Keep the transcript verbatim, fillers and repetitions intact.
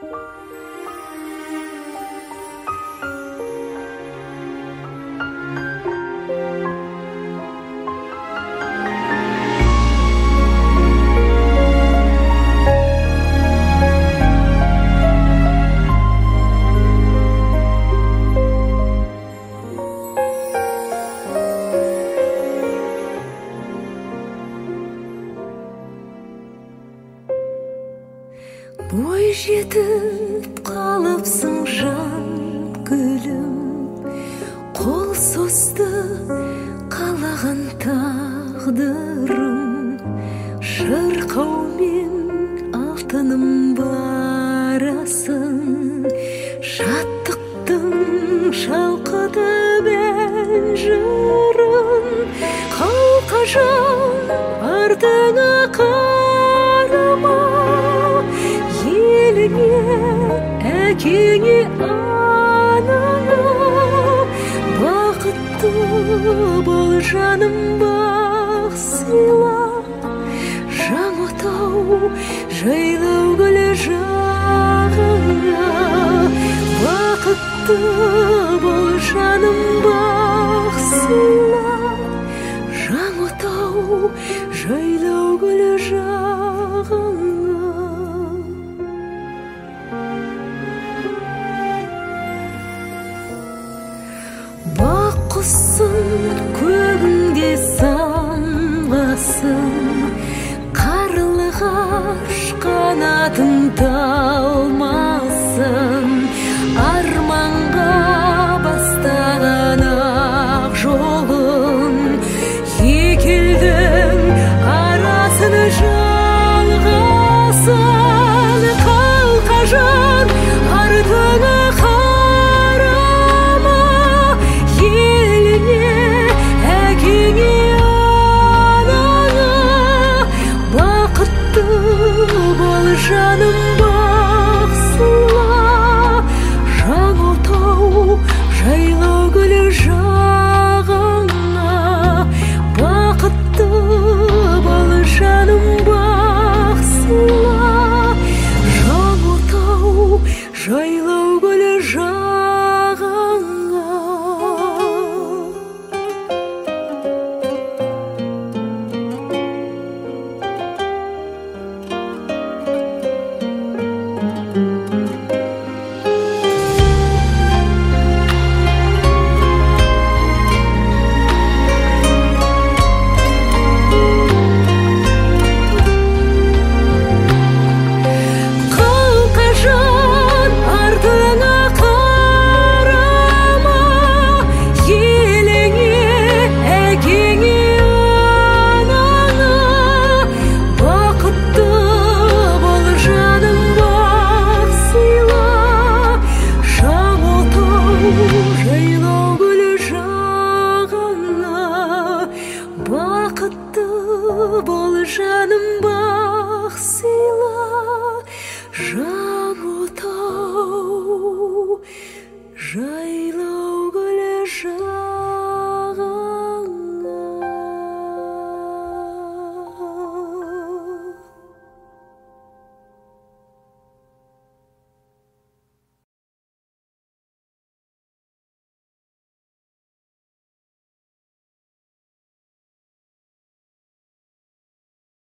Бой жетіп қалыпсың жан гүлім, қол созды қалаған тағдырым, шырқаумен алтыным барасың, шаттықтың шалқытып ән жырын, қалқажан артыңа қарама, еліңе, әкеңе, анаңа, бақытты бол жаным, бақ сыйла, жаң отау жайлау гүлі жағыңа, бақытты бол жаным, бақ сыйла, жаң отау жайлау гүлі жағыңа. Бақ құсын көгінде самғасын, қарлығаш қанатын талмасын, арманға бастаған ақ жолын, екі елдің арасын жалғасын, қалқажан артыңа қарама, еліңе, әкеңе, анаңа, бақытты бол жаным, бақ сыйла, жаң отау жайлау гүлі жағыңа, бақытты бол жаным, бақ сыйла, жаң отау жайлау гүлі жағыңа. Бақытты бол жаным, бақ сыйла,